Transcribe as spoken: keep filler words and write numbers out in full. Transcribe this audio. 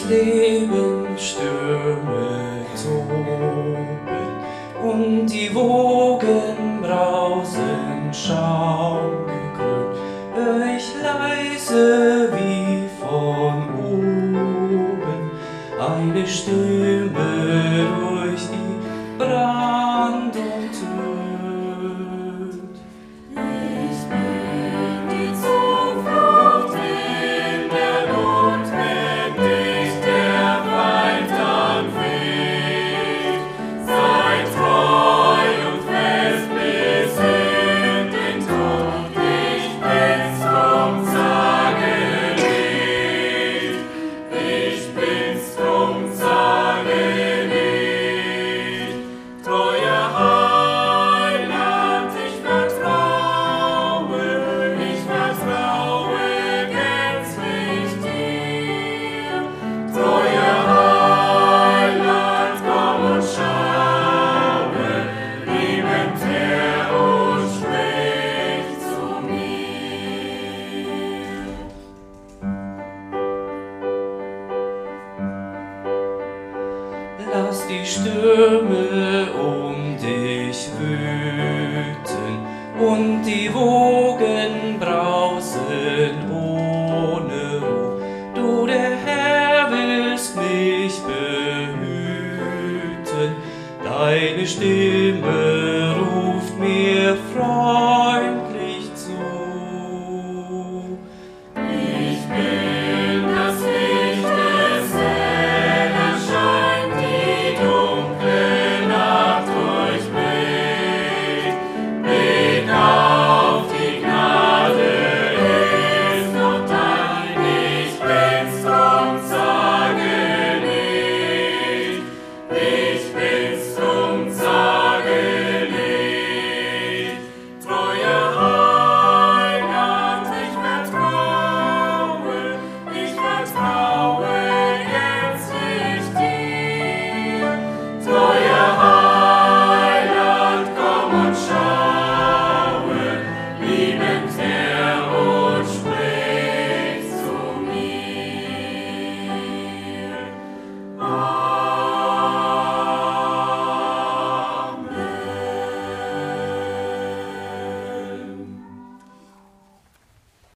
Leben Stürme toben und die Wogen brausen schaumgekrönt, hör ich leise wie von oben eine Stimme durch die Brandung tönt. Ich bin die Zuflucht in der Not, wenn dich der Feind anfleht. Sei treu und fest bis in den Tod. Ich bin's, drum sage nicht. Ich bin's, drum sage nicht. Treuer Heiland, ich vertraue, ich vertraue gänzlich dir. Treuer Heiland, komm und schaue, liebend Herr, und sprich zu mir. Lass die Stürme um dich wüten und die Wogen